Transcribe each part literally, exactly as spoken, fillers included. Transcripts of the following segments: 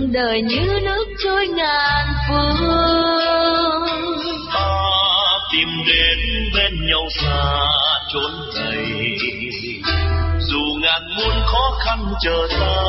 đời như nước trôi ngàn phương. Ta tìm đến bên nhau xa chốn này, dù ngàn muôn khó khăn chờ ta.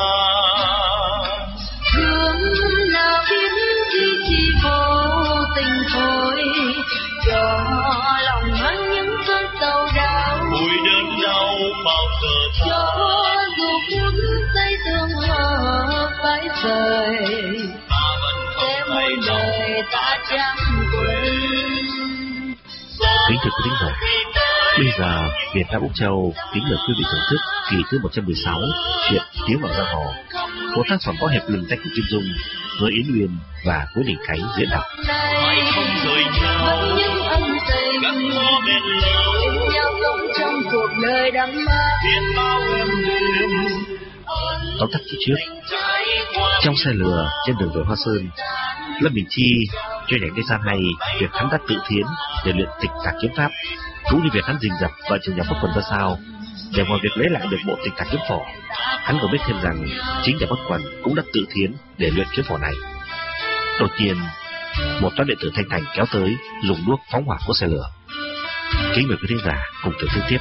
Thương nào biết chi chi vô tình thôi, cho lòng hắn những cơn sầu đau. Ôi đớn đau bao giờ cho dù cuốn dây thương hờ phải rời, sẽ muôn đời ta chẳng quên. Kính thưa quý thính giả, bây giờ Việt Nam Úc Châu kính mời quý vị thưởng thức kỳ thứ một trăm mười sáu Chuyện Tiếng Vào Giang Hồ, một tác phẩm có hẹp lừng danh của Kim Dung với Yến Uyên và Nguyễn Đình Khánh diễn đọc. Mãi không rời nhau, những ân tình gắn bó bên lâu, bên nhau sống trong cuộc đời đắm mê. biết bao em đêm. Tóm tắt chi trước. Trong xe lừa trên đường về Hoa Sơn, Lâm Bình Chi cho nhảy cái gian hay việc hắn đã tự thiến để luyện tịch tạc kiếm pháp, cũng như việc hắn rình rập vợ chồng nhà Bất Quần ra sao. Để ngoài việc lấy lại được bộ tịch tạc kiếm phổ, hắn còn biết thêm rằng chính nhà Bất Quần cũng đã tự thiến để luyện kiếm phổ này. Đột nhiên, một toán đệ tử Thanh Thành kéo tới, dùng đuốc phóng hỏa của xe lửa. Kính mời quý thính giả cùng thưởng thức tiếp.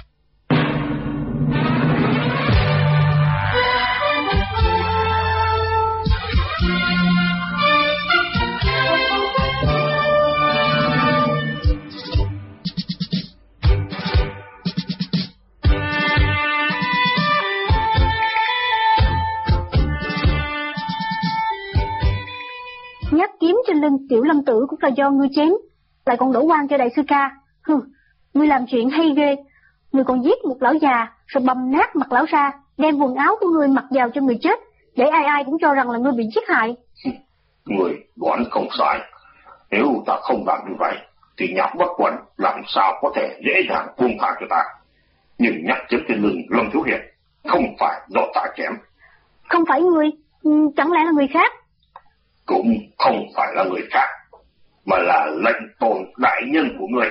Nhát kiếm trên lưng Tiểu Lâm Tử cũng là do ngươi chém, lại còn đổ oan cho đại sư ca. Hừ, ngươi làm chuyện hay ghê. Ngươi còn giết một lão già rồi bầm nát mặt lão ra, đem quần áo của ngươi mặc vào cho người chết, để ai ai cũng cho rằng là ngươi bị giết hại. Người đoán không sai. Nếu ta không làm như vậy thì Nhạc Bất Quần làm sao có thể dễ dàng buông tha cho ta. Nhưng nhát chém trên lưng Lâm Thiếu Hiệp không phải do ta chém. Không phải ngươi, chẳng lẽ là người khác? Cũng không phải là người khác, mà là lệnh tôn đại nhân của người.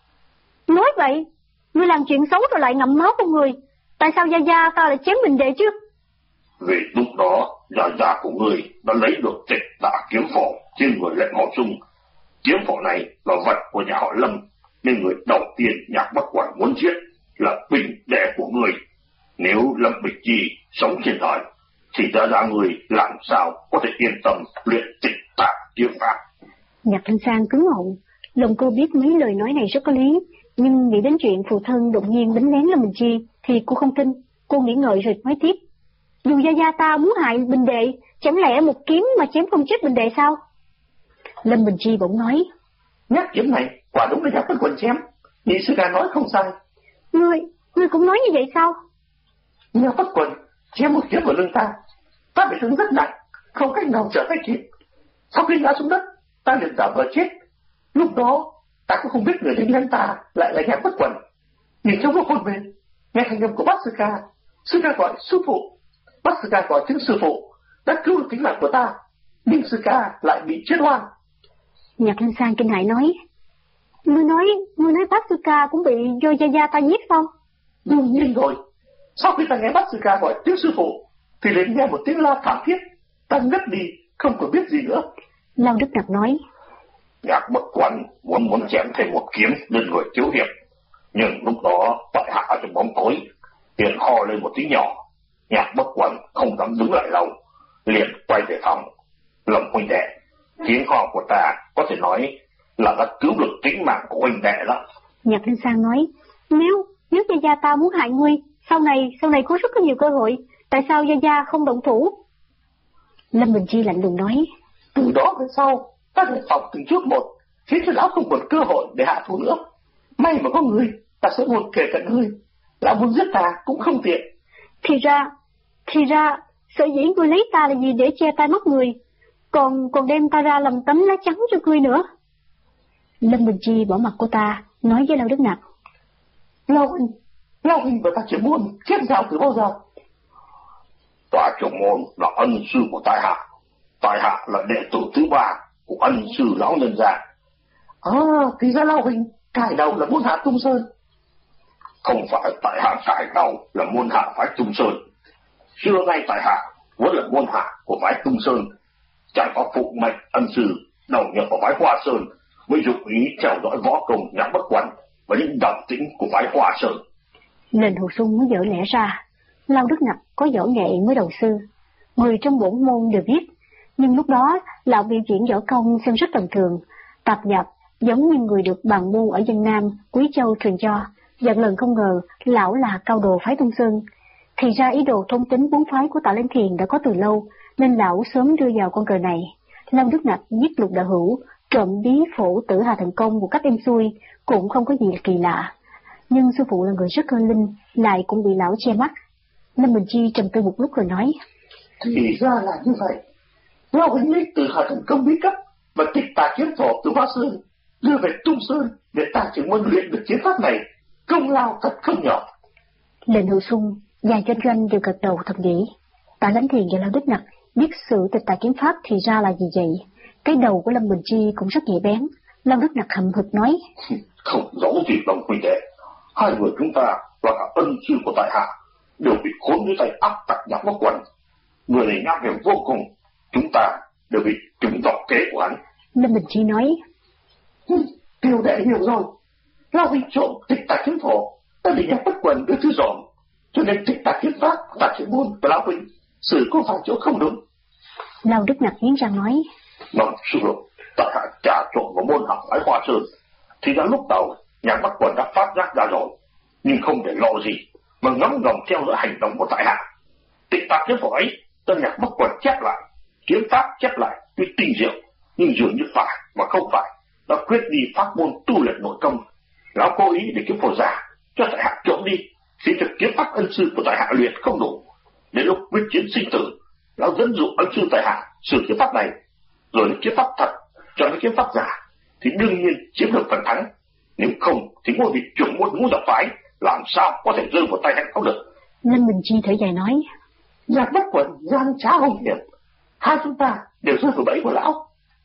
Nói vậy, ngươi làm chuyện xấu rồi lại ngậm máu của người, tại sao gia gia ta lại chém Bình Đệ chứ? Vì lúc đó gia gia của người đã lấy được tịch tả kiếm phổ trên người lệnh họ Dung. Kiếm phổ này là vật của nhà họ Lâm, nên người đầu tiên Nhạc Bất Quần muốn giết là Bình Đệ của người. Nếu Lâm Bình Chi sống trên đời thì gia gia người làm sao có thể yên tâm luyện tịch tả kiếm pháp. Nhạc Thanh Sang cứng họng, lòng cô biết mấy lời nói này rất có lý, nhưng nghĩ đến chuyện phụ thân đột nhiên đánh lén Lâm Bình Chi thì cô không tin. Cô nghĩ ngợi rồi nói tiếp: dù gia gia ta muốn hại Bình Đệ, chẳng lẽ một kiếm mà chém không chết Bình Đệ sao? Lâm Bình Chi bỗng nói: nhát kiếm này quả đúng là Nhạc Bất Quần chém, nhị sư ca nói không sai. Ngươi, ngươi cũng nói như vậy sao? Nhạc Bất Quần chém một kiếm vào lưng ta, ta bị thương rất nặng, không cách nào trở tay kịp. Sau khi ngã xuống đất, ta liền giả vờ chết. Lúc đó ta cũng không biết người đánh lén ta lại là Nhạc Bất Quần. Nhìn trong lúc hôn mê, nghe thanh âm của bác sư ca, sư ca gọi sư phụ, bác sư ca gọi tiếng sư phụ đã cứu được tính mạng của ta, nhưng sư ca lại bị chết oan. Nhạc Thanh Sang kinh hãi nói: ngươi nói, ngươi nói bác sư ca cũng bị do gia gia ta giết sao? Đương nhiên rồi. Sau khi ta nghe bác sư ca gọi tiếng sư phụ thì liền nghe một tiếng la thảm thiết, ta ngất đi, không còn biết gì nữa. Lao Đức Nặc nói: Nhạc Bất Quần muốn muốn chém thêm một kiếm lên người Thiếu Hiệp, nhưng lúc đó tại hạ trong bóng tối liền ho lên một tiếng nhỏ. Nhạc Bất Quần không dám đứng lại lâu, liền quay về phòng. Lâm huynh đệ, tiếng ho của ta có thể nói là đã cứu được tính mạng của huynh đệ đó. Nhạc Thanh Sang nói: Nếu, nếu gia gia ta muốn hại ngươi, sau này, sau này có rất có nhiều cơ hội, tại sao gia gia không động thủ? Lâm Bình Chi lạnh lùng nói: Từ đó về sau, ta phải phòng từng chút một, khiến cho lão không còn cơ hội để hạ thủ nữa. May mà có người, ta sẽ luôn kề cận ngươi. Lão muốn giết ta cũng không tiện. Thì ra, thì ra, sở dĩ ngươi lấy ta là gì để che tai mắt người, còn còn đem ta ra làm tấm lá chắn cho ngươi nữa. Lâm Bình Chi bỏ mặt cô ta, nói với Lao Đức Nặc: Lao huynh, Lao huynh và ta chỉ muốn chết nhau từ bao giờ? Tòa trưởng môn là ân sư của tại hạ, tại hạ là đệ tử thứ ba của ân sư lão nhân gia. À, thì ra Lao huynh cải đầu là muốn hạ Tung Sơn. Không phải tại hạ cải đầu là muốn hạ phái Tung Sơn. Xưa nay tại hạ vẫn là môn hạ của phái Tung Sơn, chẳng có phụ mệnh ân sư đầu nhập vào phái Hoa Sơn mới dụng ý theo dõi võ công Nhạc Bất Quần và những động tĩnh của phái Hoa Sơn. Lệnh Hồ Sung mới dở lẽ ra, Lao Đức Nặc có võ nghệ mới đầu sư, người trong bổn môn đều biết, nhưng lúc đó lão biểu diễn võ công xem rất tầm thường, tạp nhập giống như người được bàn môn ở dân Nam Quý Châu truyền cho. Dần lần không ngờ lão là cao đồ phái Tung Sơn. Thì ra ý đồ thôn tính bốn phái của Tạ Lãnh Thiền đã có từ lâu, nên lão sớm đưa vào con cờ này. Long Đức Nặc giết Lục Đạo Hữu, trộm bí phổ Tử Hà Thần Công một cách êm xuôi, cũng không có gì là kỳ lạ. Nhưng sư phụ là người rất cơ linh, lại cũng bị lão che mắt. Lâm Bình Chi trầm tư một lúc rồi nói: Thì ra là như vậy. Lão huynh lấy Tử Hà Thần Công bí cấp và Tịch Tà Kiếm Phổ từ Hoa Sơn đưa về Tung Sơn để ta chỉ muốn luyện được chiến pháp này, công lao thật không nhỏ. Lệnh Hồ Sung và Doanh Doanh đều gật đầu thầm nghĩ. Tạ Lãnh Thiền và Lao Đức Nặc biết sự Tịch Tà Kiếm Pháp thì ra là gì vậy? Cái đầu của Lâm Bình Chi cũng rất nhạy bén. Lao Đức Nặc hậm hực nói: Không giấu gì Long huynh đệ, hai người chúng ta và cả ân sư của tại hạ đều bị khốn dưới tay ác tặc Nhạc Bất Quần. Người này nhát hiểm vô cùng, chúng ta đều bị trúng độc kế của hắn. Lâm Bình Chi nói: Tiểu đệ hiểu rồi. Lao huynh trộm Tịch Tà Kiếm Phổ, ta bị Nhạc Bất Quần đưa thứ dòm, cho nên Tịch Tà Kiếm Pháp Tà Kiếm Môn và Lão huynh xử có phải chỗ không đúng. Lao Đức Nặc nghiến răng nói: Vâng, sư phụ, tại hạ trà trộn vào môn học phái Hoa Sơn, thì đã lúc đầu Nhạc Bất Quần đã phát giác ra rồi, nhưng không để lộ gì, mà ngấm ngầm theo dõi hành động của tại hạ. Tịch Tà Kiếm Phổ ấy, tân Nhạc Bất Quần chép lại, kiếm pháp chép lại tuy tinh diệu, nhưng dường như phải mà không phải, đã quyết đi pháp môn tu luyện nội công. Lão cố ý để kiếm phổ giả cho tại hạ trộm đi, khiến cho kiếm pháp ân sư của tại hạ luyện không đủ. Đến lúc quyết chiến sinh tử, lão dẫn dụ ân sư tại hạ sử kiếm pháp này, rồi kiếm pháp thật cho cái kiếm pháp giả, thì đương nhiên chiếm được phần thắng. Nếu không thì ngôi vị trưởng môn ngũ độc phái làm sao có thể rơi vào tay hắn không được. Lâm Bình Chi thở dài nói: Nhạc Bất Quần gian trá hung hiểm, hai chúng ta đều rơi vào bẫy của lão.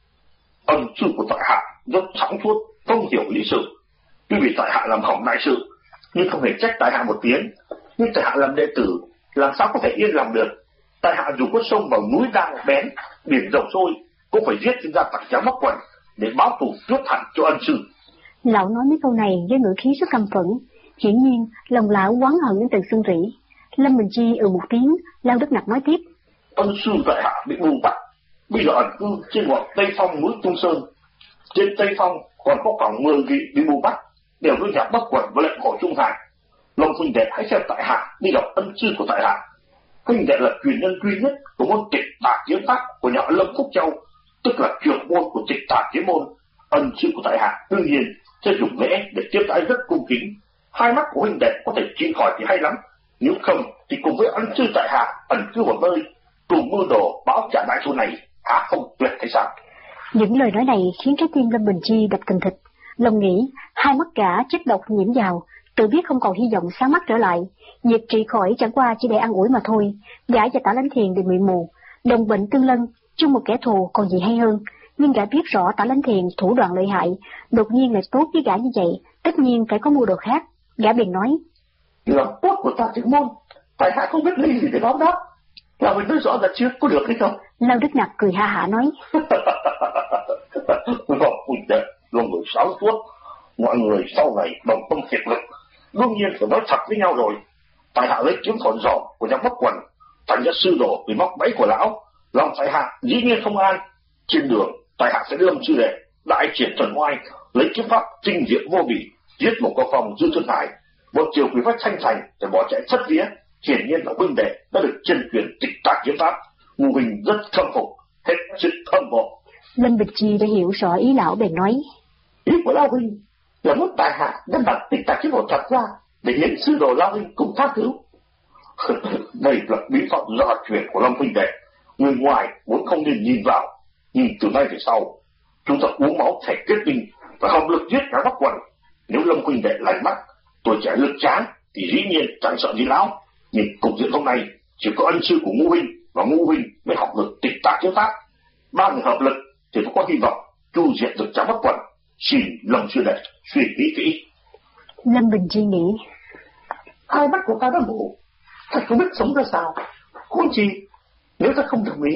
Ân sư của tại hạ rất sáng suốt, không hiểu lý sự. Tuy vì tại hạ làm hỏng đại sự, nhưng không hề trách tại hạ một tiếng. Nhưng tại hạ làm đệ tử, làm sao có thể yên lòng được? Tại hạ dù có sông vào núi đao bén, biển rộng sôi, cũng phải giết sinh ra tặc Nhạc Bất Quần để báo thù chuốt hẳn cho ân sư. Lão nói mấy câu này với ngữ khí rất căm phẫn, hiển nhiên lòng lão oán hận đến từng xương rỉ. Lâm Bình Chi ừ một tiếng. Lao Đức Nặc nói tiếp: Ân sư tại hạ bị mù bắt, bây giờ ẩn cư trên ngọn Tây Phong núi Tung Sơn. Trên Tây Phong còn có khoảng mười vị bị mù bắt, đều với Nhạc Bất Quần với lệnh Hồ Trung Hải. Long huynh đệ hãy xem tại hạ đi gặp ân sư của tại hạ. Huynh đệ là truyền nhân duy nhất của môn Tịch Tà Kiếm Pháp của nhà Lâm Phúc Châu, tức là trưởng môn của Tịch Tà Kiếm Môn. Ân sư của tại hạ đương nhiên sẽ dùng lễ để tiếp đãi rất cung kính. Hai mắt của huynh đệ có thể trị khỏi thì hay lắm, nếu không thì cùng với ân sư tại hạ ẩn cư một nơi, cùng mưu đồ báo trả đại thù này, há không tuyệt hay sao? Những lời nói này khiến trái tim Lâm Bình Chi đập thình thịch. Lòng nghĩ hai mắt gã chất độc nhiễm vào, tự biết không còn hy vọng sáng mắt trở lại. Việc trị khỏi chẳng qua chỉ để ăn ủi mà thôi. Gã và Tạ Lãnh Thiền đều bị mù, đồng bệnh tương lân, chung một kẻ thù còn gì hay hơn. Nhưng gã biết rõ Tạ Lãnh Thiền thủ đoạn lợi hại, đột nhiên lại tốt với gã như vậy, tất nhiên phải có mưu đồ khác. Gã bèn nói: Lòng tốt của Tạ Trưởng Môn, tại hạ không biết lý gì để báo đáp. Là mình nói rõ là chưa có được hay không? Lao Đức Nặc cười ha hả nói: Vâng, huynh đệ là người sáng suốt, mọi người sau này đồng tâm hiệp lực, đương nhiên phải nói thật với nhau rồi. Tại hạ lấy kiếm thọn giỏ của Nhạc Bất Quần, thành ra sư đồ vì móc bẫy của lão, lòng tại hạ dĩ nhiên không an. Trên đường tại hạ sẽ lâm sư đệ đại triển thần oai, lấy kiếm pháp tinh diệu vô bỉ, giết một con phong dư Xuân Hải, một chiều quý phách thanh thành để bỏ chạy thất vía. Hiển nhiên là huynh đệ đã được chân truyền Tịch Tà Kiếm Pháp, Ngô huynh rất khâm phục, hết sức hâm mộ. Lâm Bình Chi đã hiểu rõ ý lão bèn nói: Ý của Lão huynh là muốn tại hạ đem bản Tịch Tà Kiếm Phổ thật ra để hiến sư đồ Lão huynh cùng tha cứu. Đây là bí pháp gia truyền của Lâm huynh đệ, người ngoài muốn không nên nhìn vào, nhưng từ nay về sau chúng ta uống máu thể kết tinh và hợp lực giết Nhạc Bất Quần. Nếu Lâm huynh đệ lành mắt, tuổi trẻ lực tráng thì dĩ nhiên chẳng sợ gì lão. Nhưng cục diện hôm nay chỉ có ân sư của Ngô huynh và Ngô huynh mới học được Tịch Tà Kiếm Pháp. Ba người hợp lực thì có hy vọng chu diệt được Nhạc Bất Quần. Xin Lâm sư đệ suy nghĩ kỹ. Lâm Bình Chi nghĩ: Hai mắt của ta đã mù, thật không biết sống ra sao. Huống chi nếu ta không đồng ý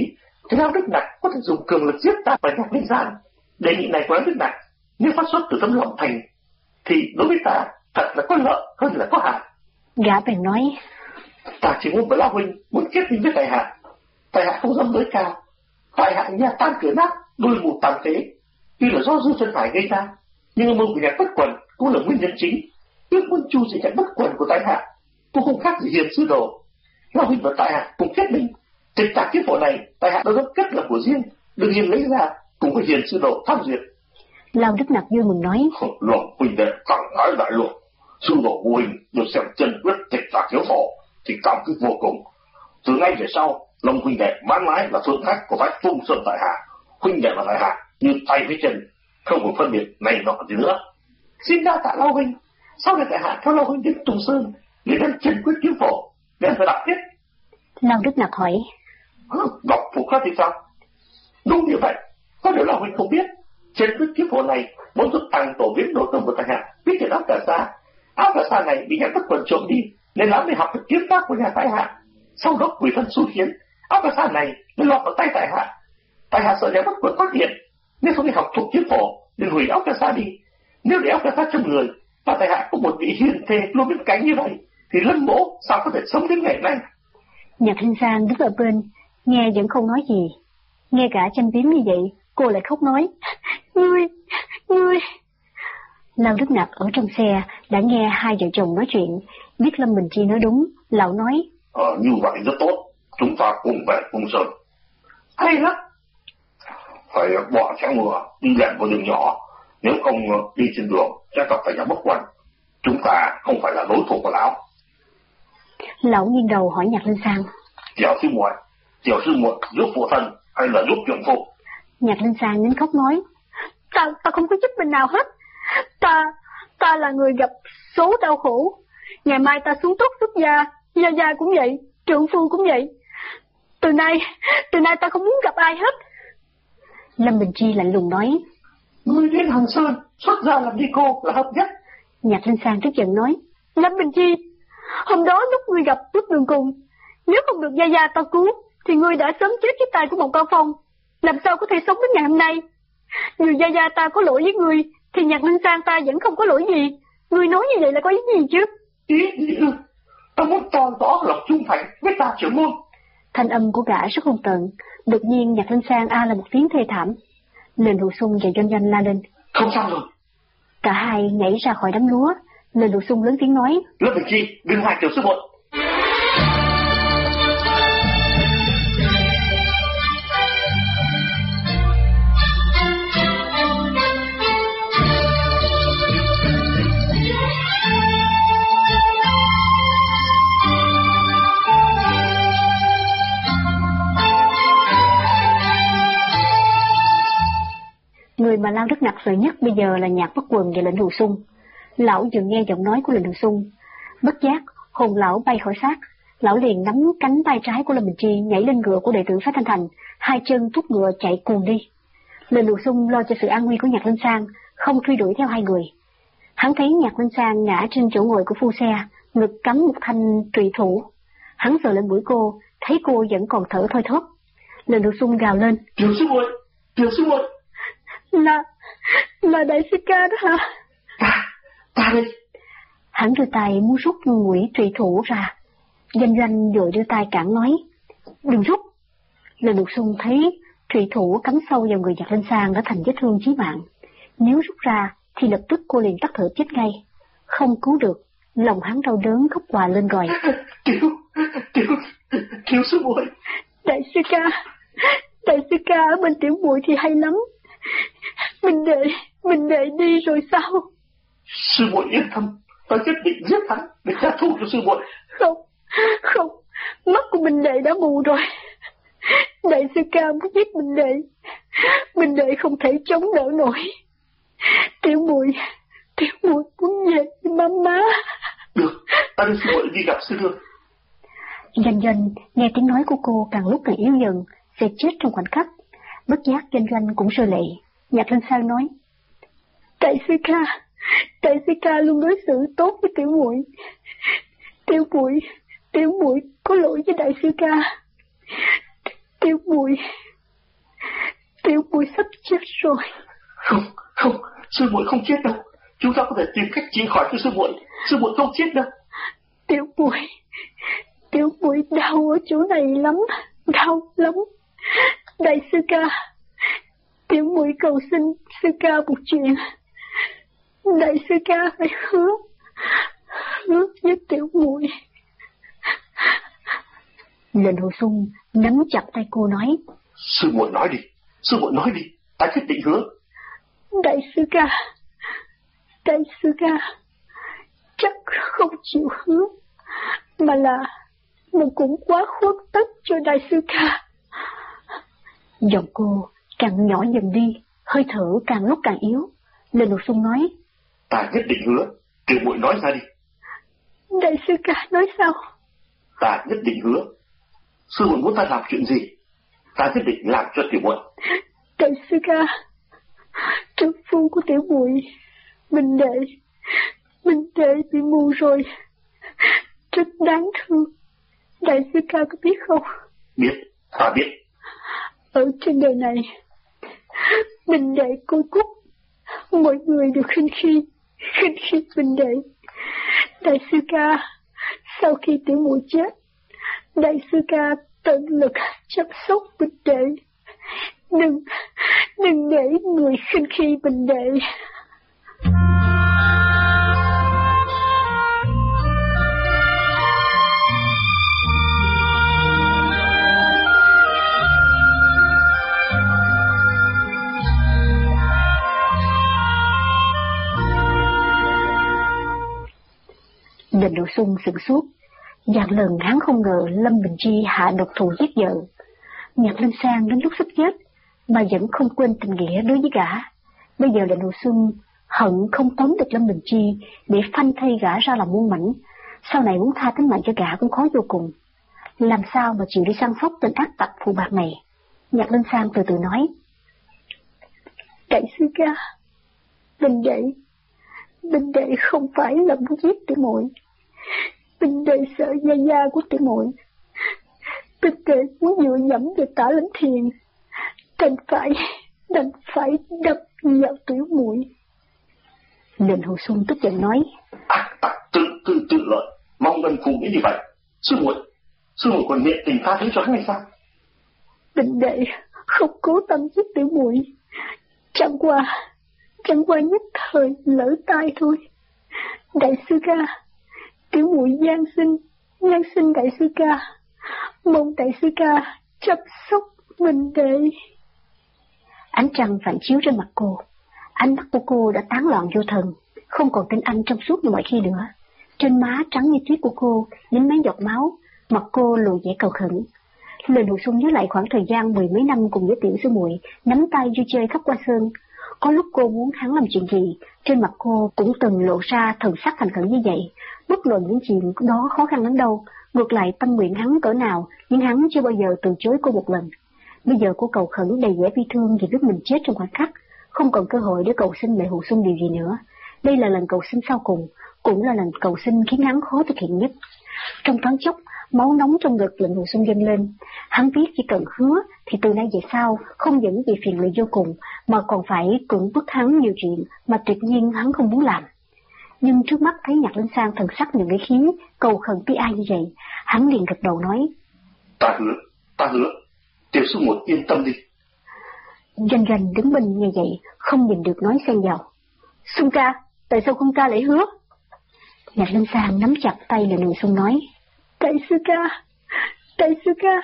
Thế nào Đức Nặc có thể dùng cường lực giết ta và Nhạc Linh San? Đề nghị này của Đức Nặc nếu phát xuất từ tấm lòng thành thì đối với ta thật là có lợi hơn là có hại. Gã bèn nói: Ta chỉ muốn với lão huynh muốn kết minh với tại hạ. Tại hạ không dám tới cao, tại hạ nhà tan cửa nát, đôi mù tàn phế. Tuy là do Dương Xuân Hải gây ra, nhưng âm mưu của Nhạc Bất Quần cũng là nguyên nhân chính. Ước muốn chu diệt Nhạc Bất Quần của tại hạ cũng không khác gì Hiền Sư Đồ. Lão huynh và tại hạ cùng kết minh, tịch tạc kiếp phổ này tại hạ đã rất kết là của riêng, đương nhiên lấy ra cùng với Hiền Sư Đồ tham duyệt. Lão Đức Nặc vui mừng nói: Lòng huynh đệ càng ái đại lượng, Sư Đồ của huynh được xem chân quyết tịch tạc kiếm phổ thì cảm kích vô cùng. Từ ngay về sau, Long huynh đệ mãi mãi là thượng khách của phái Phong Sơn tại hạ. Huynh đệ và tại hạ như tay với chân, không có phân biệt này nọ gì nữa. Xin đa tạ lão huynh. Sau này tại hạ theo lão huynh đến Tùng Sơn để đem chân quyết kiếm phổ, đem phải đọc hết. Lão Đức Nặc hỏi: Đọc phụ khác thì sao? Đúng như vậy, có điều lão huynh không biết, chân quyết kiếm phổ này muốn giúp tăng tổ biến nội tâm của tại hạ biết được áo cà sa. Áo cà sa này bị Nhạc Bất Quần trộm đi, nên lão mới học được kiếm pháp của nhà tại hạ. Sau đó quỷ thân xui khiến, áo cà sa này mới lọt vào tay tại hạ. Tại hạ sợ Nhạc Bất Quần phát hiện, nên không đi học thuộc kiếm phổ, nên hủy áo cà sa đi. Nếu để áo cà sa trong người, và tại hạ có một vị hiền thê luôn bên cạnh như vậy, thì Lân Mỗ sao có thể sống đến ngày nay? Nhạc Linh San đứng ở bên, nghe vẫn không nói gì. Nghe cả chăm biếm như vậy, cô lại khóc nói: Ngươi, ngươi. Lão Đức Nặc ở trong xe đã nghe hai vợ chồng nói chuyện, biết Lâm Bình Chi nói đúng, lão nói: Ờ, như vậy rất tốt, chúng ta cùng về Phong Sơn. Hay lắm. Phải bỏ xe ngựa, đi lẹn vào đường nhỏ, nếu không đi trên đường sẽ gặp phải Nhạc Bất Quần. Chúng ta không phải là đối thủ của lão. Lão nghiêng đầu hỏi Nhạc Linh San: Tiểu sư muội, tiểu sư muội giúp phụ thân hay là giúp trưởng phụ? Nhạc Linh San nín khóc nói: Ta, ta không có giúp mình nào hết. Ta, ta là người gặp số đau khổ. Ngày mai ta xuống tốt xuất gia, gia gia cũng vậy, trưởng phu cũng vậy. Từ nay, từ nay ta không muốn gặp ai hết. Lâm Bình Chi lạnh lùng nói: Ngươi đến Hằng Sơn xuất gia làm ni cô là hợp nhất. Nhạc Linh San tức giận nói: Lâm Bình Chi, hôm đó lúc ngươi gặp lúc đường cùng, nếu không được gia gia ta cứu, thì ngươi đã sớm chết dưới tay của một Cao Phong, làm sao có thể sống đến ngày hôm nay? Dù gia gia ta có lỗi với ngươi, thì Nhạc Linh San ta vẫn không có lỗi gì. Ngươi nói như vậy là có ý gì chứ? Ý gì ư? Ta muốn tỏ rõ lòng trung thành với ta trưởng môn. Thanh âm của gã rất hung tợn. Đột nhiên Nhạc Linh San a là một tiếng thê thảm. Lên Hữu Xung và Doanh Doanh la lên: Không sao rồi. Cả hai nhảy ra khỏi đám lúa. Lên Hữu Xung lớn tiếng nói: Lâm Bình Chi, đừng hại tiểu sư muội. Người mà Lao Đức Nặc sợ nhất bây giờ là Nhạc Bất Quần và Lệnh Hữu Xung. Lão vừa nghe giọng nói của Lệnh Hữu Xung, bất giác hồn lão bay khỏi xác. Lão liền nắm cánh tay trái của Lâm Bình Chi, nhảy lên ngựa của đệ tử Phái Thanh Thành, hai chân thúc ngựa chạy cuồng đi. Lệnh Hữu Xung lo cho sự an nguy của Nhạc Linh San, không truy đuổi theo hai người. Hắn thấy Nhạc Linh San ngã trên chỗ ngồi của phu xe, ngực cắm một thanh trùy thủ. Hắn sờ lên mũi cô, thấy cô vẫn còn thở thoi thóp. Lệnh Hữu Xung gào lên: Tiểu sư muội, tiểu sư muội. Là, là đại sư ca đó hả? Ta, ta đây. Hắn đưa tay muốn rút mũi trùy thủ ra. Doanh Doanh vội đưa tay cản nói: Đừng rút. Lệnh Hữu Xung thấy trùy thủ cắm sâu vào người Nhạc Linh San đã thành vết thương chí mạng. Nếu rút ra thì lập tức cô liền tắt thở chết ngay. Không cứu được, lòng hắn đau đớn khóc òa lên rồi: Tiểu, tiểu, tiểu sư muội. Đại sư ca, đại sư ca ở bên tiểu muội thì hay lắm. Mình đệ, mình đệ đi rồi sao? Sư muội yên tâm, ta nhất định giết hắn để trả thù cho sư muội. Không, không, mắt của mình đệ đã mù rồi. Đại sư ca muốn giết mình đệ, mình đệ không thể chống đỡ nổi. Tiểu muội, tiểu muội muốn về với mama. Được, ta đưa sư muội đi gặp sư nương. Doanh Doanh nghe tiếng nói của cô càng lúc càng yếu dần, sẽ chết trong khoảnh khắc. Bất giác Doanh Doanh cũng rơi lệ. Nhạc Linh San nói: Đại sư ca, đại sư ca luôn đối xử tốt với tiểu muội. Tiểu muội, tiểu muội có lỗi với đại sư ca. Tiểu muội, Tiểu muội sắp chết rồi. Không, không, sư muội không chết đâu. Chúng ta có thể tìm cách chữa khỏi cho sư muội. Sư muội không chết đâu. Tiểu muội, tiểu muội đau ở chỗ này lắm, đau lắm. Đại sư ca, tiểu muội cầu xin sư ca một chuyện. Đại sư ca phải hứa, hứa với tiểu muội. Lệnh Hồ Xuân nắm chặt tay cô nói: Sư muội nói đi, sư muội nói đi, ta quyết định hứa. Đại sư ca, đại sư ca, chắc không chịu hứa, mà là mình cũng quá khuất tất cho đại sư ca. Giọng cô càng nhỏ dần đi, hơi thở càng lúc càng yếu. Lệnh Hồ Xuân nói: Ta nhất định hứa, tiểu muội nói ra đi. Đại sư ca nói sao? Ta nhất định hứa. Sư muội muốn ta làm chuyện gì, ta nhất định làm cho tiểu muội. Đại sư ca, trợ phu của tiểu muội, Minh Đệ, Minh Đệ bị mù rồi, rất đáng thương. Đại sư ca có biết không? Biết, ta biết. Ở trên đời này, Minh Đệ cô cúc, mọi người đều khinh khi, khinh khi Minh Đệ. Đại sư ca, sau khi tiểu muội chết, đại sư ca tận lực chăm sóc Minh Đệ. Đừng, đừng để người khinh khi Minh Đệ. Lệnh Hồ Xuân sửng sốt. Vạn lần hắn không ngờ Lâm Bình Chi hạ độc thủ giết vợ. Nhạc Linh Sang đến lúc sắp chết mà vẫn không quên tình nghĩa đối với gã. Bây giờ Lệnh Hồ Xuân hận không tóm được Lâm Bình Chi để phanh thay gã ra làm muôn mảnh. Sau này muốn tha tính mạng cho gã cũng khó vô cùng. Làm sao mà chịu đi săn sóc tên ác tặc phù bạc này? Nhạc Linh Sang từ từ nói: Đại sư ca, Bình Đệ, Bình Đệ không phải là muốn giết tiểu muội. Bình Đệ sợ gia gia của tiểu muội. Bình Đệ muốn dựa dẫm về Tả Lãnh Thiền, đành phải, đành phải đập vào tiểu muội. Lệnh Hồ Xuân tức giận nói: Ác tặc tự tự tự lợi, mong ân phụ nghĩa như vậy. Sư muội, sư muội còn nhiệt tình tha thứ cho hắn hay sao? Bình Đệ không cố tâm giết tiểu muội, chẳng qua, chẳng qua nhất thời lỡ tay thôi. Đại sư ca, tiểu muội gian xin, gian xin đại sư ca, mong đại sư ca chăm sóc Bình Đệ. Ánh trăng phản chiếu trên mặt cô, ánh mắt của cô đã tán loạn vô thần, không còn tin anh trong suốt như mọi khi nữa. Trên má trắng như tuyết của cô dính mấy giọt máu, mặt cô lộ vẻ cầu khẩn. Lệnh Hồ Xuân nhớ lại khoảng thời gian mười mấy năm cùng với tiểu sư muội nắm tay vui chơi khắp Hoa Sơn. Có lúc cô muốn hắn làm chuyện gì, trên mặt cô cũng từng lộ ra thần sắc thành khẩn như vậy. Bất luận những chuyện đó khó khăn đến đâu, ngược lại tâm nguyện hắn cỡ nào, nhưng hắn chưa bao giờ từ chối cô một lần. Bây giờ cô cầu khẩn đầy vẻ bi thương vì biết mình chết trong khoảnh khắc, không còn cơ hội để cầu xin Lệnh Hồ Xuân điều gì nữa. Đây là lần cầu xin sau cùng, cũng là lần cầu xin khiến hắn khó thực hiện nhất. Trong thoáng chốc, máu nóng trong ngực Lệnh Hồ Xuân dâng lên. Hắn biết chỉ cần hứa thì từ nay về sau không những bị phiền lụy vô cùng, mà còn phải cưỡng bức hắn nhiều chuyện mà tuyệt nhiên hắn không muốn làm. Nhưng trước mắt thấy Nhạc Linh Sang thần sắc những cái khí cầu khẩn bi ai như vậy, hắn liền gật đầu nói: Ta hứa, ta hứa, tiểu sư muội yên tâm đi. Doanh Doanh đứng bên nghe vậy không nhìn được nói xen vào: Xuân ca, tại sao không ca lại hứa? Nhạc Linh Sang nắm chặt tay Lệnh Hồ Xuân nói: Đại sư ca, đại sư ca,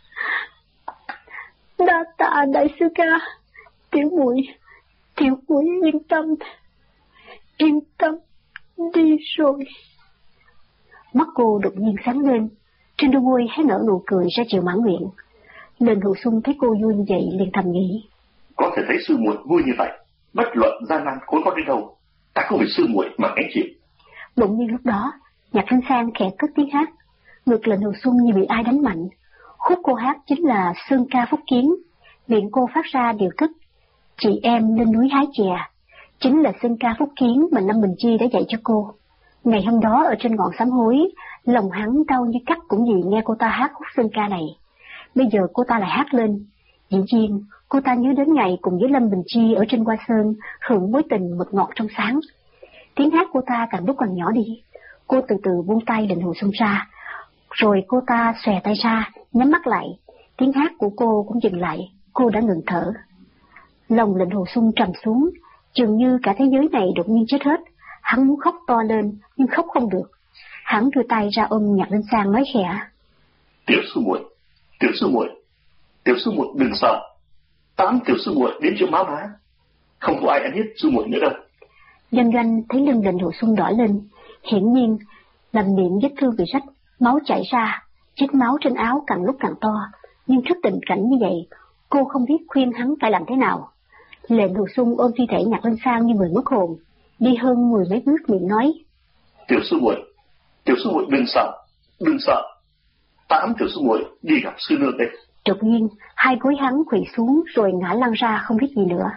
đa tạ đại sư ca, tiểu muội, tiểu muội yên tâm, yên tâm, đi rồi. Mắt cô đột nhiên sáng lên, trên đôi môi hé nở nụ cười ra chiều mãn nguyện. Lệnh Hồ Xuân thấy cô vui như vậy liền thầm nghĩ: Có thể thấy sư muội vui như vậy, bất luận gian nan khốn khó đến đâu, ta không vì sư muội mà gánh chịu. Bỗng nhiên lúc đó, Nhạc Linh Sang khẽ cất tiếng hát, ngực Lệnh Hồ Xuân như bị ai đánh mạnh. Khúc cô hát chính là Sơn ca Phúc Kiến, miệng cô phát ra điều tức: Chị em lên núi hái chè, chính là Sơn ca Phúc Kiến mà Lâm Bình Chi đã dạy cho cô. Ngày hôm đó ở trên ngọn sám hối, lòng hắn đau như cắt cũng vì nghe cô ta hát khúc Sơn ca này. Bây giờ cô ta lại hát lên, Dĩ nhiên, cô ta nhớ đến ngày cùng với Lâm Bình Chi ở trên Hoa Sơn hưởng mối tình mật ngọt trong sáng. Tiếng hát cô ta càng lúc càng nhỏ đi. Cô từ từ buông tay Lệnh Hồ Xuân ra, rồi cô ta xòe tay ra, nhắm mắt lại. Tiếng hát của cô cũng dừng lại, cô đã ngừng thở. Lòng Lệnh Hồ Xuân trầm xuống, dường như cả thế giới này đột nhiên chết hết. Hắn muốn khóc to lên, nhưng khóc không được. Hắn đưa tay ra ôm Nhạc Linh San nói khẽ: Tiểu sư muội, tiểu sư muội, tiểu sư muội đừng sợ. Tám tiểu sư muội đến chỗ má má, không có ai ăn hiếp sư muội nữa đâu. Doanh Doanh thấy lưng Lệnh Hồ Xuân đỏ lên, hiển nhiên làm miệng vết thương bị rách, máu chảy ra, vết máu trên áo càng lúc càng to. Nhưng trước tình cảnh như vậy, cô không biết khuyên hắn phải làm thế nào. Lệnh Hồ Xuân ôm thi thể Nhạc Linh San như người mất hồn, đi hơn mười mấy bước miệng nói: Tiểu sư muội, tiểu sư muội đừng sợ, đừng sợ. Tám tiểu sư muội đi gặp sư nương đây. Đột nhiên, hai gối hắn khuỵu xuống rồi ngã lăn ra không biết gì nữa.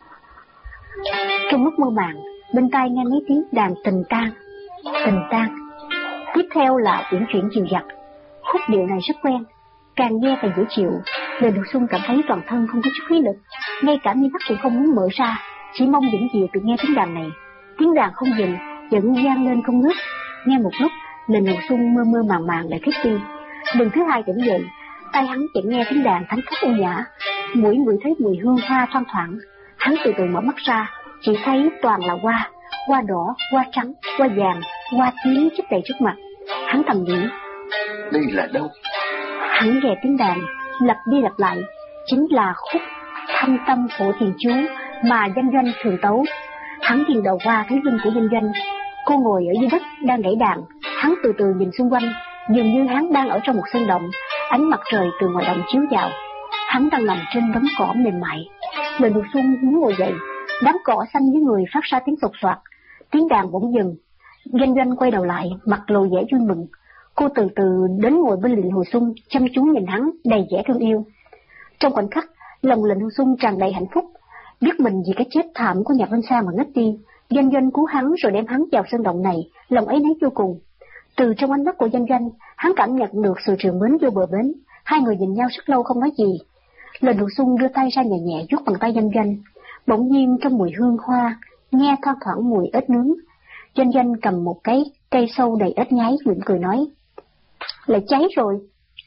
Trong lúc mơ màng, bên tai nghe mấy tiếng đàn tình tang, tình tang. Tiếp theo là uyển chuyển dịu dặt. Khúc điệu này rất quen, càng nghe càng dễ chịu. Lệnh Hồ Xuân cảm thấy toàn thân không có chút khí lực, ngay cả mi mắt cũng không muốn mở ra, chỉ mong vĩnh viễn được nghe tiếng đàn này. Tiếng đàn không dừng, vẫn vang lên không ngớt. Nghe một lúc, Lệnh Hồ Xuân mơ mơ màng màng lại thức đi. Lần thứ hai tỉnh dậy, tai hắn chợt nghe tiếng đàn thánh thót ưu nhã, mũi ngửi thấy mùi hương hoa thoang thoảng. Hắn từ từ mở mắt ra, chỉ thấy toàn là hoa, hoa đỏ, hoa trắng, hoa vàng, hoa tím chất đầy trước mặt. Hắn thầm nghĩ: đây là đâu? Hắn nghe tiếng đàn lặp đi lặp lại, chính là khúc Thanh Tâm Phổ Thiền Chú mà Doanh Doanh thường tấu. Hắn nghiêng đầu qua thấy lưng của Doanh Doanh, cô ngồi ở dưới đất đang gảy đàn. Hắn từ từ nhìn xung quanh, dường như hắn đang ở trong một sân động, ánh mặt trời từ ngoài động chiếu vào. Hắn đang nằm trên đống cỏ mềm mại. Lệnh Hồ Xuân muốn ngồi dậy, đám cỏ xanh dưới người phát ra tiếng sột soạt, tiếng đàn bỗng dừng. Doanh Doanh quay đầu lại, mặt lộ vẻ vui mừng. Cô từ từ đến ngồi bên Lệnh Hồ Xuân, chăm chú nhìn hắn đầy vẻ thương yêu. Trong khoảnh khắc, lòng Lệnh Hồ Xuân tràn đầy hạnh phúc, biết mình vì cái chết thảm của Nhạc Linh San mà ngất đi. Doanh Doanh cứu hắn rồi đem hắn vào sân động này, lòng ấy nấy vô cùng. Từ trong ánh mắt của Doanh Doanh, hắn cảm nhận được sự trìu mến vô bờ bến. Hai người nhìn nhau rất lâu không nói gì. Lệnh Hồ Xuân đưa tay ra nhẹ nhẹ vuốt bằng tay Doanh Doanh. Bỗng nhiên trong mùi hương hoa, nghe thoang thoảng mùi ếch nướng. Doanh Doanh cầm một cái cây sâu đầy ếch nhái, mỉm cười nói: lại cháy rồi.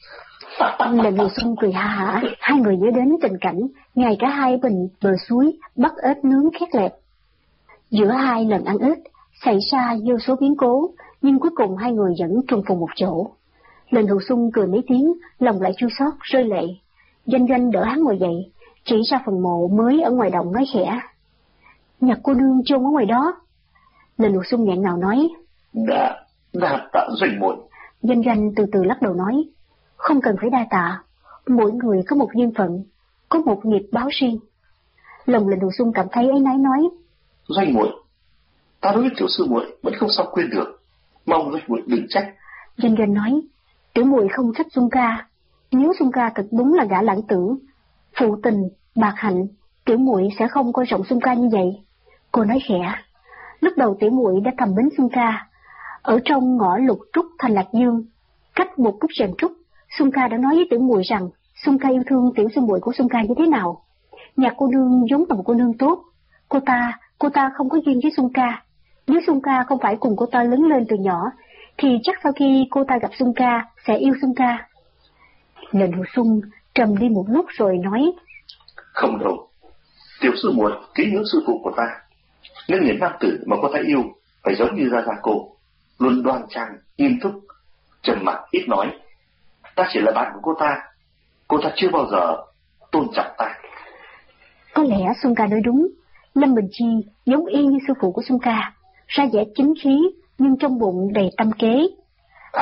Lệnh Hồ Xuân cười ha hả, hai người nhớ đến tình cảnh ngày cả hai bên bờ suối bắt ếch nướng khét lẹt. Giữa hai lần ăn ếch xảy ra vô số biến cố, nhưng cuối cùng hai người vẫn trùng phùng một chỗ. Lệnh Hồ Xuân cười mấy tiếng, lòng lại chua xót rơi lệ. Doanh Doanh đỡ hắn ngồi dậy, chỉ ra phần mộ mới ở ngoài động nói khẽ: Nhạc cô nương chôn ở ngoài đó. Lệnh Hồ Xuân nghẹn ngào nói: Đã, đã tạ Doanh muội. Doanh Doanh từ từ lắc đầu nói: không cần phải đa tạ, mỗi người có một duyên phận, có một nghiệp báo riêng. Lòng Lệnh Hồ Xuân cảm thấy áy náy nói: Doanh muội, ta đối với tiểu sư muội vẫn không sao quên được, mong Doanh muội đừng trách. Doanh Doanh nói: tiểu muội không trách Xuân ca, nếu Xuân ca thật đúng là gã lãng tử, phụ tình, bạc hạnh, tiểu muội sẽ không coi trọng Xuân ca như vậy. Cô nói khẽ: lúc đầu tiểu muội đã thầm mến Xuân ca. Ở trong ngõ Lục Trúc thành Lạc Dương, cách một bức rèm trúc, Xuân ca đã nói với tiểu muội rằng Xuân ca yêu thương tiểu sư muội của Xuân ca như thế nào. Nhạc cô nương vốn là một cô nương tốt, cô ta, cô ta không có duyên với Xuân ca. Nếu Xuân ca không phải cùng cô ta lớn lên từ nhỏ, thì chắc sau khi cô ta gặp Xuân ca sẽ yêu Xuân ca. Lệnh Hồ Xuân trầm đi một lúc rồi nói: không đâu, tiểu sư muội kính ngưỡng sư phụ của ta, nên những nam tử mà cô ta yêu phải giống như gia gia cô, luôn đoan trang, nghiêm túc, trầm mặc, ít nói. Ta chỉ là bạn của cô ta, cô ta chưa bao giờ tôn trọng ta. Có lẽ Xuân ca nói đúng, Lâm Bình Chi giống y như sư phụ của Xuân ca, ra vẻ chính khí nhưng trong bụng đầy tâm kế. À,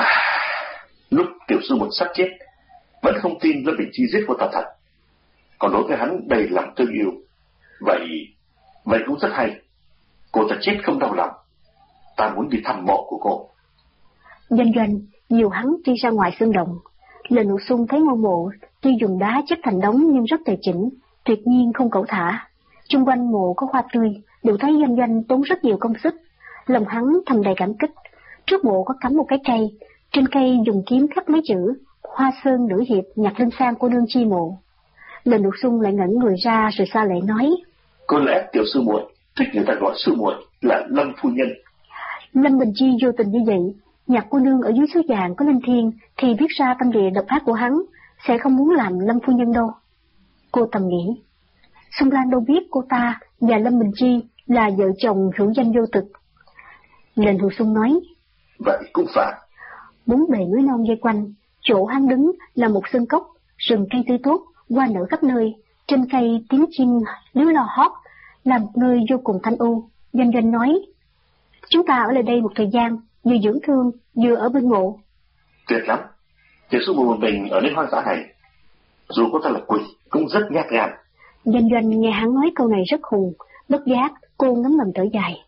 lúc tiểu sư muội sắp chết, vẫn không tin Lâm Bình Chi giết cô ta thật, còn đối với hắn đầy lòng thương yêu. Vậy, vậy cũng rất hay. Cô ta chết không đau lòng, ta muốn đi thăm mộ của cô. Doanh Doanh dìu hắn đi ra ngoài sân động. Lệnh Hồ Xuân thấy ngôi mộ tuy dùng đá chất thành đống nhưng rất tề chỉnh, tuyệt nhiên không cẩu thả. Chung quanh mộ có hoa tươi, đều thấy Doanh Doanh tốn rất nhiều công sức. Lòng hắn thầm đầy cảm kích. Trước mộ có cắm một cái cây, trên cây dùng kiếm khắc mấy chữ: Hoa Sơn nữ hiệp Nhạc Linh San cô nương chi mộ. Lần Lục Xuân lại ngẩn người ra rồi xa lệ nói: Có lẽ tiểu sư muội thích người ta gọi sư muội là Lâm phu nhân. Lâm Bình Chi vô tình như vậy, Nhạc cô nương ở dưới suối vàng có linh thiêng thì biết ra tâm địa độc ác của hắn, sẽ không muốn làm Lâm phu nhân đâu. Cô thầm nghĩ. Xuân Lan đâu biết cô ta và Lâm Bình Chi là vợ chồng hữu danh vô thực. Lệnh Hồ Xuân nói: Vậy cũng phải. Bốn bề núi non vây quanh, chỗ hắn đứng là một sân cốc, rừng cây tươi tốt, hoa nở khắp nơi, trên cây tiếng chim líu lo hót, là một nơi vô cùng thanh u. Doanh Doanh nói: Chúng ta ở lại đây một thời gian, vừa dưỡng thương, vừa ở bên mộ. Tuyệt lắm. Tiểu sư muội một mình ở nơi hoang dã này, dù có ta là quỷ cũng rất nhát gan. Doanh Doanh nghe hắn nói câu này rất hùng, bất giác cô ngấm ngầm thở dài.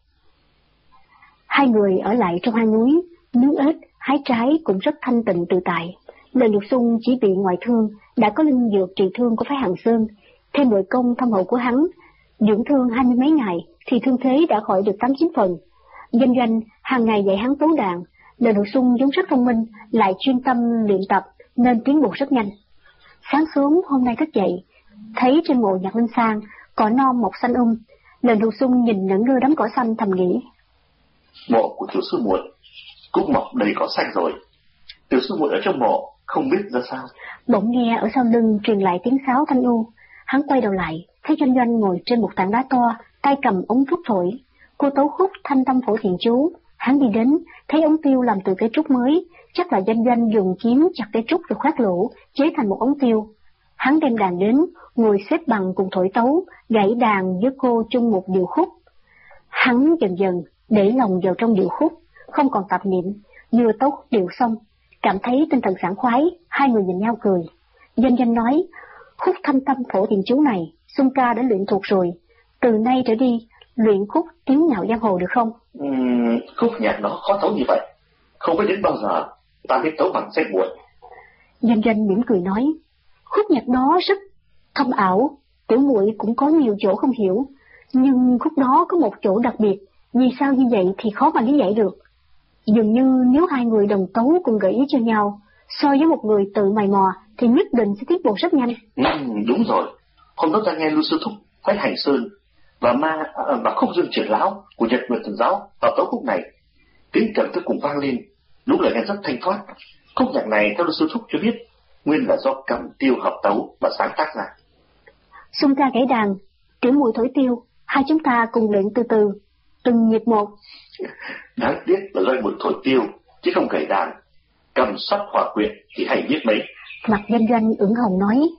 Hai người ở lại trong hang núi, nướng ếch, hái trái cũng rất thanh tịnh tự tại. Lệnh Lục Xuân chỉ bị ngoại thương, đã có linh dược trị thương của phái Hằng Sơn, thêm nội công thâm hậu của hắn, dưỡng thương hai mươi mấy ngày thì thương thế đã khỏi được tám chín phần. Doanh Doanh hàng ngày dạy hắn tấu đàn. Lệnh Lục Xuân vốn rất thông minh, lại chuyên tâm luyện tập nên tiến bộ rất nhanh. Sáng sớm hôm nay thức dậy, thấy trên mộ Nhạc Linh Sang cỏ non mọc xanh um. Lệnh Lục Xuân nhìn nẫn nưa đám cỏ xanh thầm nghĩ: Mộ của tiểu sư muội cũng mọc đầy cỏ xanh rồi. Tiểu sư muội ở trong mộ không biết ra sao. Bỗng nghe ở sau lưng truyền lại tiếng sáo thanh u. Hắn quay đầu lại, thấy Doanh Doanh ngồi trên một tảng đá to, tay cầm ống trúc thổi. Cô tấu khúc Thanh Tâm Phổ Thiện Chú. Hắn đi đến, thấy ống tiêu làm từ cây trúc mới, chắc là Doanh Doanh dùng kiếm chặt cây trúc rồi khoét lỗ, chế thành một ống tiêu. Hắn đem đàn đến, ngồi xếp bằng cùng thổi tấu, gảy đàn với cô chung một điệu khúc. Hắn dần dần để lòng vào trong điệu khúc, không còn tạp niệm, vừa tấu điệu xong, cảm thấy tinh thần sảng khoái, hai người nhìn nhau cười. Doanh Doanh nói: Khúc Thanh Tâm Phổ Thiện Chú này, Xuân ca đã luyện thuộc rồi, từ nay trở đi luyện khúc Tiếu Ngạo Giang Hồ được không? Uhm, khúc nhạc đó khó tấu như vậy, không biết đến bao giờ ta biết tấu bằng sách muội. Doanh Doanh mỉm cười nói: Khúc nhạc đó rất thâm ảo, tiểu muội cũng có nhiều chỗ không hiểu, nhưng khúc đó có một chỗ đặc biệt, vì sao như vậy thì khó mà lý giải được. Dường như nếu hai người đồng tấu cùng gợi ý cho nhau, so với một người tự mày mò thì nhất định sẽ tiến bộ rất nhanh. Ừ, đúng rồi. Hôm đó ta nghe Lưu Sư Thúc, Phái Hành Sơn và ma và Khúc Dương trưởng lão của Nhật Nguyệt Thần Giáo hợp tấu khúc này, tiếng trầm thức cùng vang lên, lúc lời nghe rất thanh thoát. Khúc nhạc này theo Lưu Sư Thúc cho biết, nguyên là do Cẩm Tiêu hợp tấu và sáng tác ra. Xuân ca gảy đàn, tiểu muội thổi tiêu, hai chúng ta cùng luyện từ từ, từng nhịp một. Đáng tiếc là Doanh muội thổi tiêu chứ không gảy đàn, cầm sắt hòa quyện thì hay biết mấy. Mặt Doanh Doanh ửng hồng nói: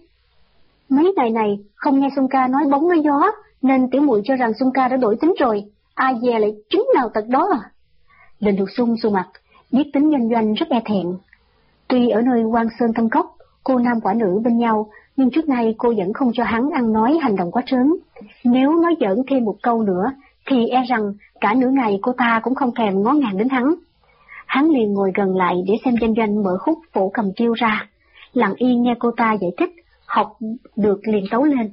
Mấy ngày này không nghe Xuân ca nói bóng nói gió, nên tiểu muội cho rằng Xuân ca đã đổi tính rồi, ai dè lại chứng nào tật đó à. Lệnh Lục Xuân xù mặt, biết tính Doanh Doanh rất e thẹn. Tuy ở nơi Quan Sơn Tâm Cốc, cô nam quả nữ bên nhau, nhưng trước nay cô vẫn không cho hắn ăn nói hành động quá trớn. Nếu nói giỡn thêm một câu nữa, thì e rằng cả nửa ngày cô ta cũng không thèm ngó ngàng đến hắn. Hắn liền ngồi gần lại để xem Doanh Doanh mở khúc Phổ Cầm Tiêu ra, lặng yên nghe cô ta giải thích, học được liền tấu lên.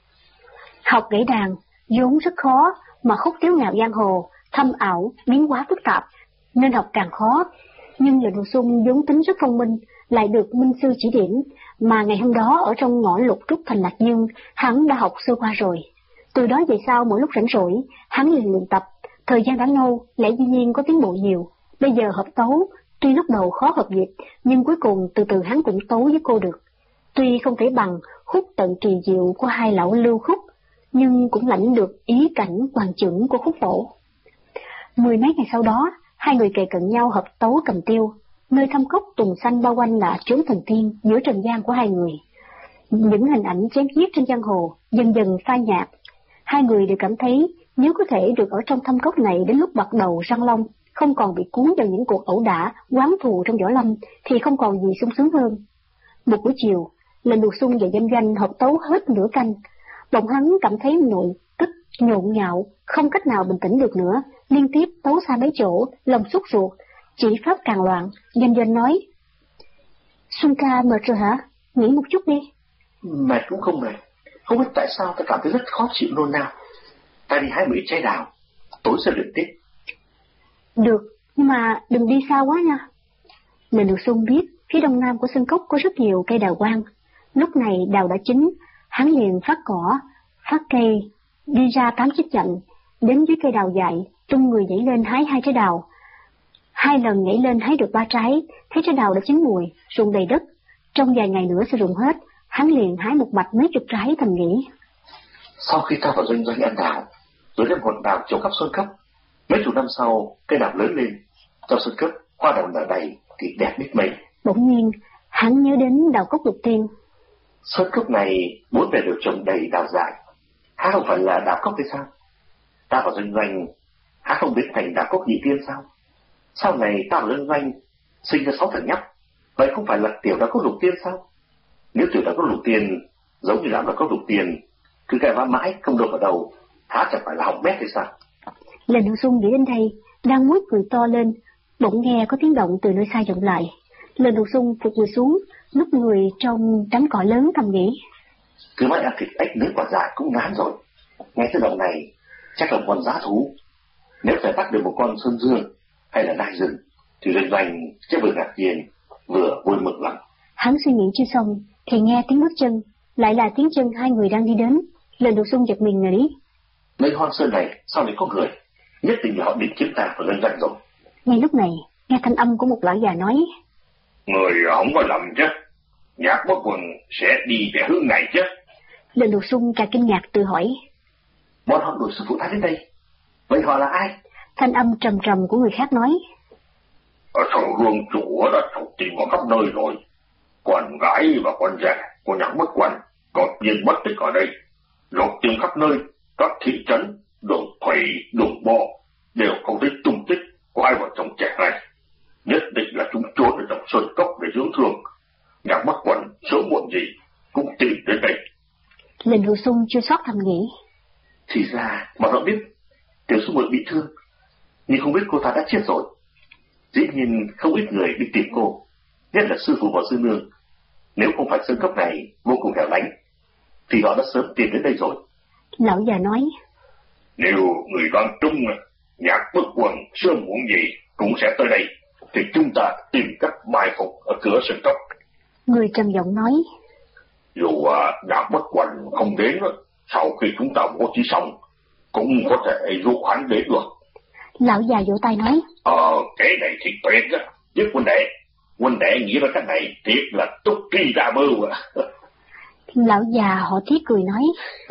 Học gảy đàn vốn rất khó, mà khúc Tiếu Ngạo Giang Hồ thâm ảo, biến hóa phức tạp, nên học càng khó. Nhưng Lệnh Hồ Xuân vốn tính rất thông minh, lại được minh sư chỉ điểm, mà ngày hôm đó ở trong ngõ Lục Trúc thành Lạc Dương, hắn đã học sơ qua rồi. Từ đó về sau mỗi lúc rảnh rỗi, hắn liền luyện tập, thời gian đã lâu, lẽ dĩ nhiên có tiến bộ nhiều. Bây giờ hợp tấu, tuy lúc đầu khó hợp nhịp, nhưng cuối cùng từ từ hắn cũng tấu với cô được. Tuy không thể bằng khúc Tận Kỳ Diệu của hai lão Lưu Khúc, nhưng cũng lãnh được ý cảnh hoàn chỉnh của khúc Phổ. Mười mấy ngày sau đó, hai người kề cận nhau hợp tấu Cầm Tiêu. Nơi thâm cốc tùng xanh bao quanh là chốn thần tiên giữa trần gian của hai người. Những hình ảnh chém giết trên giang hồ dần dần phai nhạt. Hai người đều cảm thấy nếu có thể được ở trong thâm cốc này đến lúc bắt đầu răng long, không còn bị cuốn vào những cuộc ẩu đả, oán thù trong võ lâm, thì không còn gì sung sướng hơn. Một buổi chiều, Lệnh Lục Xuân và Doanh Doanh hợp tấu hết nửa canh. Bỗng hắn cảm thấy nội tức nhộn nhạo, không cách nào bình tĩnh được nữa, liên tiếp tấu xa mấy chỗ, lòng sốt ruột, chỉ pháp càng loạn. Doanh Doanh nói: Xuân ca mệt rồi hả? Nghỉ một chút đi. Mệt cũng không mệt, không biết tại sao ta cảm thấy rất khó chịu nôn nao. Ta đi hái mấy trái đào, tối sẽ luyện tiếp. Được, nhưng mà đừng đi xa quá nha. Lệnh Lục Xuân biết phía đông nam của sân cốc có rất nhiều cây đào quang. Lúc này đào đã chín, hắn liền phát cỏ, phát cây, đi ra tám chiếc chậm, đến dưới cây đào dại, tung người nhảy lên hái hai trái đào. Hai lần nhảy lên hái được ba trái, thấy trái đào đã chín mùi, rụng đầy đất. Trong vài ngày nữa sẽ rụng hết, hắn liền hái một mạch mấy chục trái thầm nghĩ. Sau khi ta vào doanh doanh ăn đào, rồi đem hột đào trồng khắp Xuân Cấp, mấy chục năm sau cây đào lớn lên, trong Xuân Cấp hoa đào nở đầy thì đẹp biết mấy. Bỗng nhiên hắn nhớ đến đào cốc lục tiên. Xuân Cấp này bốn bề đều trồng đầy đào dại, há không phải là đào cốc hay sao? Ta vào doanh doanh há không biến thành đào cốc nhị tiên sao? Sau này ta vào doanh doanh sinh ra sáu thằng nhóc, vậy không phải là tiểu đào cốc lục tiên sao? Nếu tiểu đào cốc lục tiên giống như lão đào cốc lục tiên cứ cài vã mãi không đâu vào đầu, há chẳng phải là hỏng bét hay sao? Lệnh Hồ Xuân nghĩ đến đây, đang muốn cười to lên, bỗng nghe có tiếng động từ nơi xa vọng lại. Lệnh Hồ Xuân phục người xuống, núp người trong đám cỏ lớn thầm nghĩ. Cứ mãi ăn thịt ếch nướng quả dại cũng ngán rồi, nghe cái động này chắc là con giá thú. Nếu phải bắt được một con sơn dương hay là nai rừng thì doanh doanh sẽ vừa ngạc nhiên vừa vui mừng lắm. Hắn suy nghĩ chưa xong thì nghe tiếng bước chân, lại là tiếng chân hai người đang đi đến. Lệnh Hồ Xuân giật mình nghĩ. Nơi hoang sơn này sao lại có người? Nhất định là họ định chiếm ta và doanh doanh rồi. Ngay lúc này nghe thanh âm của một lão già nói. Người không có lầm chứ, Nhạc Bất Quần sẽ đi về hướng này chứ. Lệnh Hồ Xuân càng kinh ngạc tự hỏi. Bọn họ đuổi sư phụ ta đến đây, vậy họ là ai? Thanh âm trầm trầm của người khác nói. Ở thằng Hương chủ đã trục tìm vào khắp nơi rồi. Con gái và con rể của Nhạc Bất Quần đột nhiên mất tích ở đây. Lục tìm khắp nơi, các thị trấn, đường thủy, đường bộ đều không thấy tung tích của hai vợ chồng trẻ này. Nhất định là chúng trốn ở trong sơn cốc để dưỡng thương. Nhạc Bất Quần sớm muộn gì cũng tìm đến đây. Lệnh Hồ Xuân chưa sót thầm nghĩ. Thì ra mà họ biết Tiểu Xuân Mượn bị thương, nhưng không biết cô ta đã chết rồi. Dĩ nhiên không ít người đi tìm cô, nhất là sư phụ và sư nương. Nếu không phải sơn cốc này vô cùng hẻo lánh thì họ đã sớm tìm đến đây rồi. Lão già nói. Nếu người đoán trúng Nhạc Bất Quần sớm muộn gì cũng sẽ tới đây, thì chúng ta tìm cách mai phục ở cửa sơn cốc. Người trầm giọng nói. Dù à, Nhạc Bất Quần không đến, sau khi chúng ta bố trí xong cũng có thể dụ hắn đến được. Lão già vỗ tay nói. Ờ, cái này thì tuyệt á, chứ huynh đệ, huynh đệ nghĩ ra cái này thiệt là túc tri đa mưu à. Lão già họ Thiết cười nói.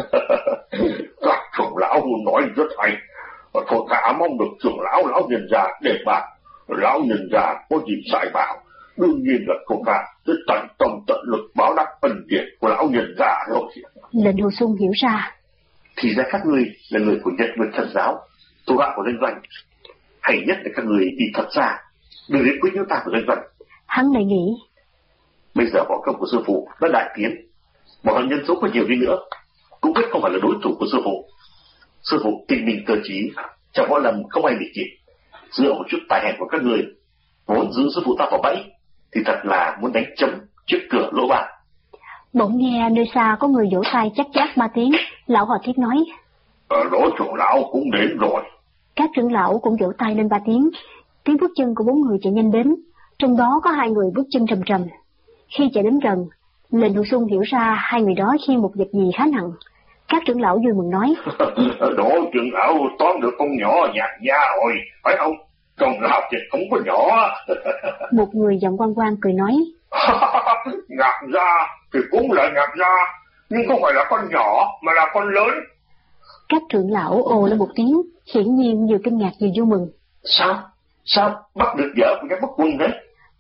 Các trưởng lão nói rất hay, thôi cả mong được trưởng lão lão nhân già đề bạt, lão nhân già có gì sai bảo, đương nhiên là cô ta sẽ tận tâm tận lực báo đáp ân điển của lão nhân già rồi. Lệnh Hồ Xuân hiểu ra. Thì ra các ngươi là người của Nhật Nguyệt Thần giáo, tu hạ của doanh doanh. Hay nhất là các người đi thật xa, đừng đến quý nhiêu ta của doanh doanh. Hắn lại nghĩ. Bây giờ võ công của sư phụ đã đại tiến, bọn họ nhân số có nhiều đi nữa cũng biết không phải là đối thủ của sư phụ. Sư phụ tinh minh cơ trí, trong võ lâm không ai bị kịp. Dựa một chút tài hèn của các người muốn giữ sư phụ ta vào bẫy thì thật là muốn đánh trống trước cửa lỗ bàn. Bỗng nghe nơi xa có người vỗ tay chắc chát ba tiếng. Lão họ Thiết nói. Ở đó trưởng lão cũng đến rồi. Các trưởng lão cũng vỗ tay lên ba tiếng. Tiếng bước chân của bốn người chạy nhanh đến, trong đó có hai người bước chân trầm trầm. Khi chạy đến gần, Lệnh Hồ Xuân hiểu ra hai người đó khiêng một vật gì khá nặng. Các trưởng lão vui mừng nói. Đó trưởng lão toán được con nhỏ Nhạc gia rồi, phải không? Con lão thì không có nhỏ. Một người giọng quan quan cười nói. Nhạc gia thì cũng là Nhạc gia, nhưng không phải là con nhỏ mà là con lớn. Các trưởng lão ồ lên một tiếng, hiển nhiên vừa kinh ngạc vừa vui mừng. Sao? Sao bắt được vợ của Nhạc Bất Quần đấy?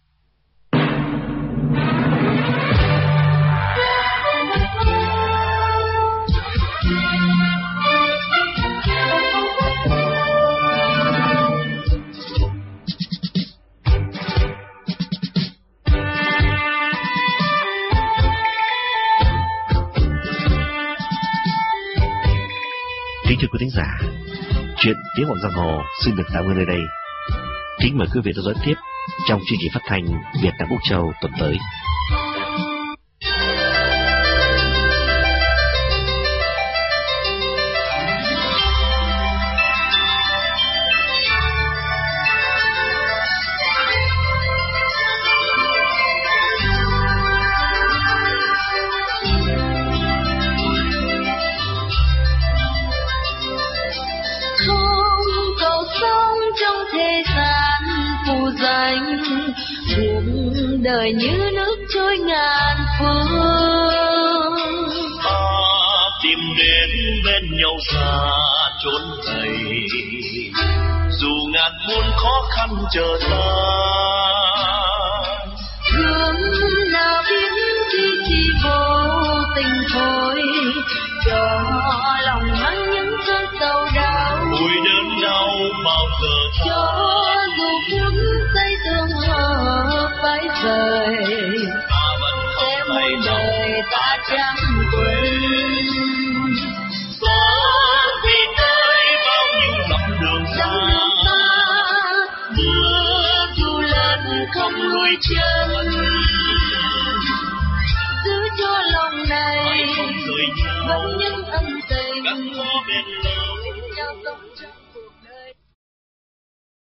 Kính thưa quý thính giả, chuyện Tiếng Vọng Giang Hồ xin được tạm ngưng nơi đây. Kính mời quý vị theo dõi tiếp trong chương trình phát thanh Việt Nam Úc Châu tuần tới. anh, cuộc đời như nước trôi ngàn phương. Ta tìm đến bên nhau xa chốn thầy, dù ngàn muôn khó khăn chờ ta. Gương nào biết khi chỉ vô tình thôi, cho lòng mang những cơn sầu đau. Ôi đớn đau bao giờ cho dù cuốn dây tương hợp phải rời, sẽ muôn đời ta chẳng quên. Gió vì tới bao nhiêu dặm đường xa, mưa dù lớn không lùi chân, giữ cho lòng này vẫn những ân tình. gắn bó bên nhau.